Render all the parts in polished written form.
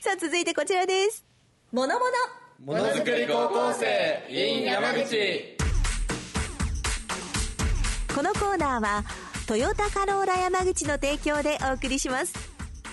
さあ続いてこちらです。ものづくり高校生 in 山口。 このコーナーはトヨタカローラ山口の提供でお送りします。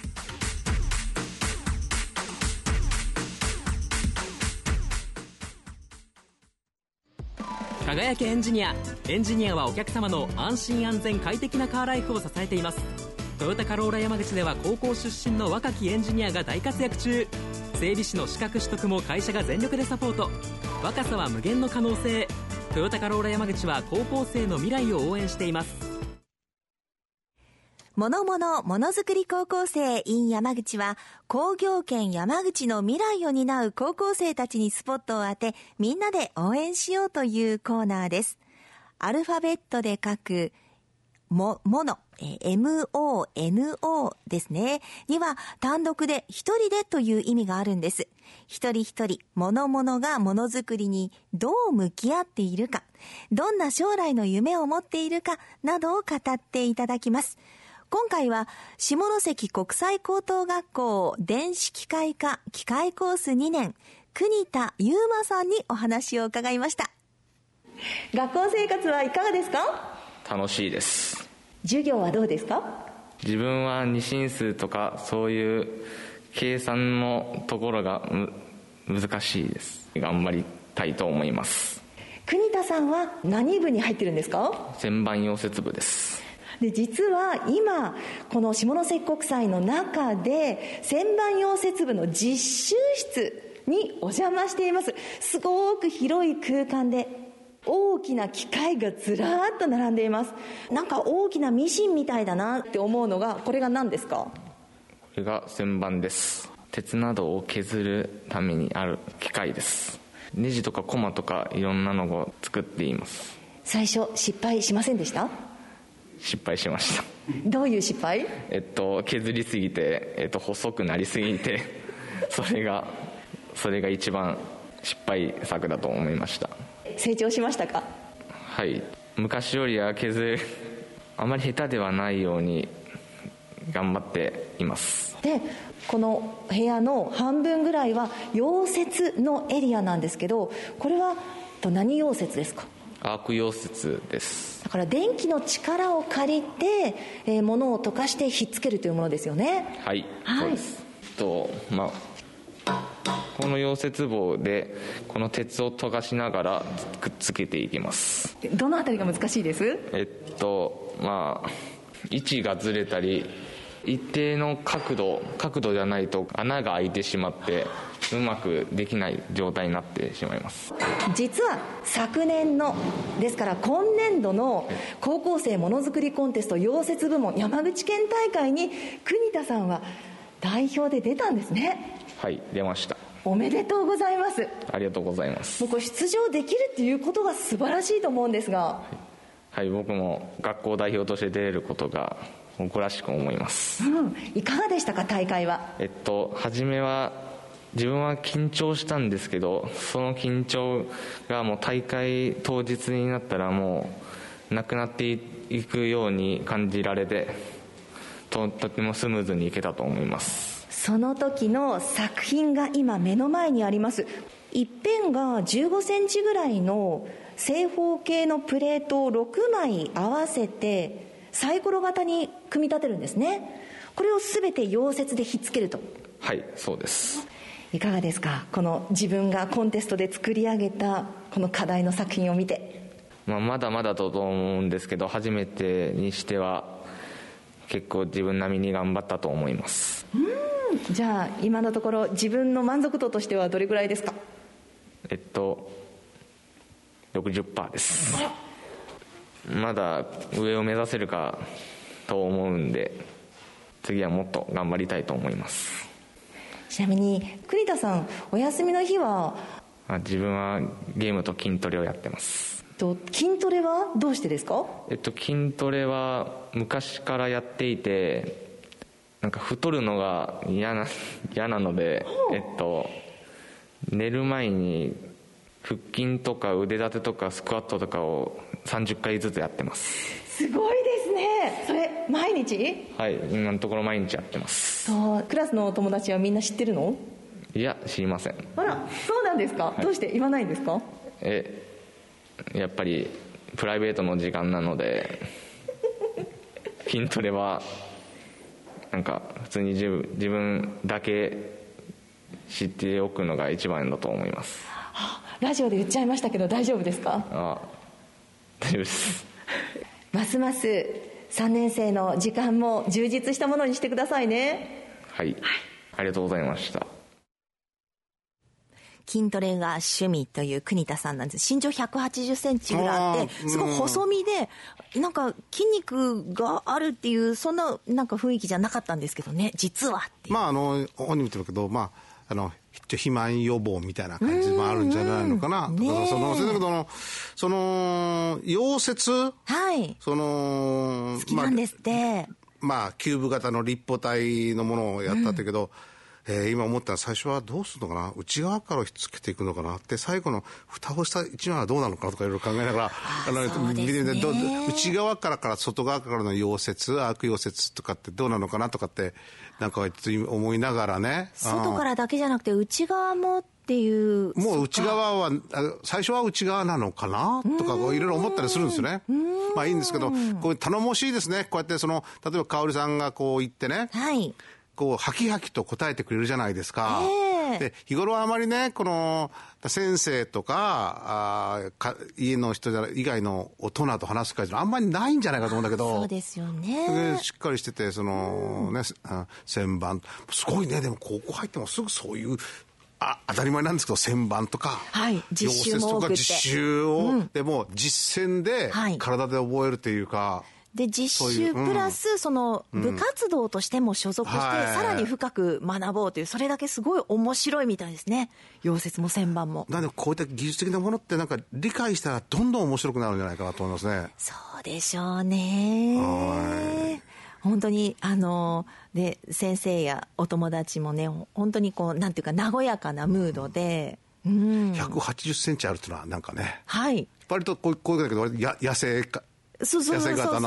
輝けエンジニアはお客様の安心安全快適なカーライフを支えています。トヨタカローラ山口では高校出身の若きエンジニアが大活躍中。整備士の資格取得も会社が全力でサポート。若さは無限の可能性。トヨタカローラ山口は高校生の未来を応援しています。 ものづくり高校生 in 山口は工業圏山口の未来を担う高校生たちにスポットを当て、みんなで応援しようというコーナーです。アルファベットで書くMONOですねには単独で一人でという意味があるんです。一人一人物がものづくりにどう向き合っているか、どんな将来の夢を持っているかなどを語っていただきます。今回は下関国際高等学校電子機械科機械コース2年国田悠馬さんにお話を伺いました。学校生活はいかがですか？ 楽しいです。 授業はどうですか？ 自分は二進数とかそういう計算のところが難しいです。頑張りたいと思います。 国田さんは何部に入ってるんですか？ 旋盤溶接部です。 で実は今この下関国際の中で旋盤溶接部の実習室にお邪魔しています。すごく広い空間で大きな機械がずらーっと並んでいます。なんか大きなミシンみたいだなって思うのが、これが何ですか？ これが旋盤です。鉄などを削るためにある機械です。ネジとかコマとかいろんなのを作っています。 最初失敗しませんでした？ 失敗しました。 どういう失敗？ 削りすぎて、細くなりすぎてそれが一番失敗作だと思いました。 成長しましたか？ はい、昔よりはあまり下手ではないように頑張っています。 でこの部屋の半分ぐらいは溶接のエリアなんですけど、これは何溶接ですか？ アーク溶接です。 だから電気の力を借りて、物を溶かしてひっつけるというものですよね。 はい、そうです。この溶接棒でこの鉄を溶かしながらくっつけていきます。 どのあたりが難しいです？ 位置がずれたり一定の角度じゃないと穴が開いてしまってうまくできない状態になってしまいます。 実は昨年のですから今年度の高校生ものづくりコンテスト溶接部門山口県大会に国田さんは代表で出たんですね。 はい、出ました。 おめでとうございます。 ありがとうございます。 もうこれ出場できるっていうことが素晴らしいと思うんですが、 はい、僕も学校代表として出れることが誇らしく思います。 いかがでしたか、大会は？ 初めは自分は緊張したんですけど、その緊張がもう大会当日になったらもうなくなっていくように感じられて、とてもスムーズにいけたと思います。 その時の作品が今目の前にあります。一辺が15センチぐらいの正方形のプレートを6枚合わせてサイコロ型に組み立てるんですね。これを全て溶接でひっつけると。 はい、そうです。 いかがですか、この自分がコンテストで作り上げたこの課題の作品を見て？ まだまだと思うんですけど、初めてにしては結構自分並みに頑張ったと思います。 じゃあ今のところ自分の満足度としてはどれぐらいですか ？60% です。まだ上を目指せるかと思うんで、次はもっと頑張りたいと思います。 ちなみに栗田さん、お休みの日は？ 自分はゲームと筋トレをやってます。 筋トレはどうしてですか？ 筋トレは昔からやっていて、なんか太るのが嫌なので、寝る前に腹筋とか腕立てとかスクワットとかを30回ずつやってます。 すごいですですね。それ毎日？ はい、今のところ毎日やってます。 そう、クラスの友達はみんな知ってるの？ いや、知りません。 あら、そうなんですか、はい、どうして言わないんですか？ やっぱりプライベートの時間なので筋トレはなんか普通に自分だけ知っておくのが一番だと思います。 ラジオで言っちゃいましたけど大丈夫ですか？ 大丈夫ですますます3年生の時間も充実したものにしてくださいね。 はい、ありがとうございました。 筋トレが趣味という国田さんなんです。身長180センチぐらいあって、すごい細身でなんか筋肉があるっていうそんななんか雰囲気じゃなかったんですけどね、実はっていう。 本人見てるけど、肥満予防みたいな感じもあるんじゃないのかな。だからその溶接、 はい、好きなんですって。 キューブ型の立方体のものをやったんだけど、今思ったら最初はどうするのかな、内側からひっつけていくのかなって、最後の蓋をした一枚はどうなのかなとかいろいろ考えながら内側から外側からの溶接、アーク溶接とかってどうなのかなとかってなんか思いながらね、 外からだけじゃなくて内側もっていう、 もう内側は最初は内側なのかなとかいろいろ思ったりするんですよね。いいんですけど、これ頼もしいですね。こうやって例えば香織さんがこう言ってね、 はい、 こうハキハキと答えてくれるじゃないですか。で日頃はあまりね、この先生とか家の人以外の大人と話す会ってあんまりないんじゃないかと思うんだけど。 そうですよね。 しっかりしてて旋盤すごいね。でも高校入ってもすぐそういう当たり前なんですけど旋盤とか、 はい、実習も多くて、 実習を、でも実践で体で覚えるというか、 で実習プラスその部活動としても所属してさらに深く学ぼうという、それだけすごい面白いみたいですね。溶接も旋盤も。 なんでこういった技術的なものってなんか理解したらどんどん面白くなるんじゃないかなと思いますね。 そうでしょうね。本当にで先生やお友達もね、本当にこうなんていうか和やかなムードで、 180センチあるっていうのはなんかね、 はい、 割とこういうだけど野生か。 そう細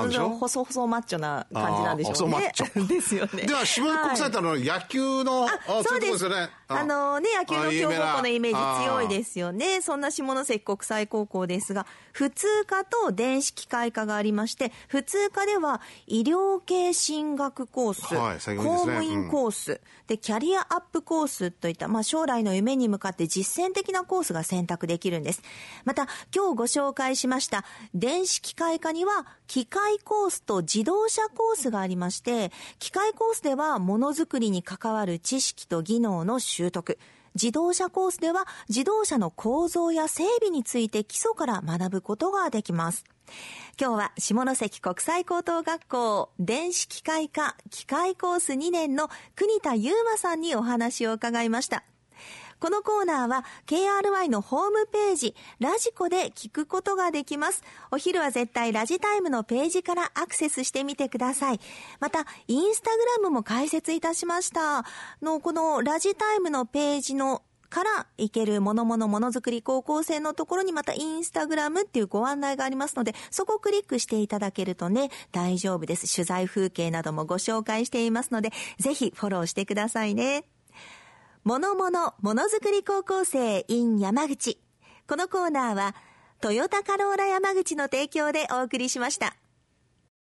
々マッチョな感じなんでしょうね。細マッチョですよね。 では下国際って野球のそうですよね。野球の強豪校のイメージ強いですよね。そんな下関国際高校ですが、普通科と電子機械科がありまして、普通科では医療系進学コース、公務員コースでキャリアアップコースといった、将来の夢に向かって実践的なコースが選択できるんです。また今日ご紹介しました電子機械科には機械コースと自動車コースがありまして、機械コースではものづくりに関わる知識と技能の習得、自動車コースでは自動車の構造や整備について基礎から学ぶことができます。今日は下関国際高等学校電子機械科機械コース2年の国田悠馬さんにお話を伺いました。このコーナーは KRY のホームページラジコで聞くことができます。お昼は絶対ラジタイムのページからアクセスしてみてください。またインスタグラムも開設いたしました。このラジタイムのページのから行けるものづくり高校生のところにまたインスタグラムっていうご案内がありますので、そこをクリックしていただけるとね、大丈夫です。取材風景などもご紹介していますので、ぜひフォローしてくださいね。ものづくり高校生 in 山口。このコーナーはトヨタカローラ山口の提供でお送りしました。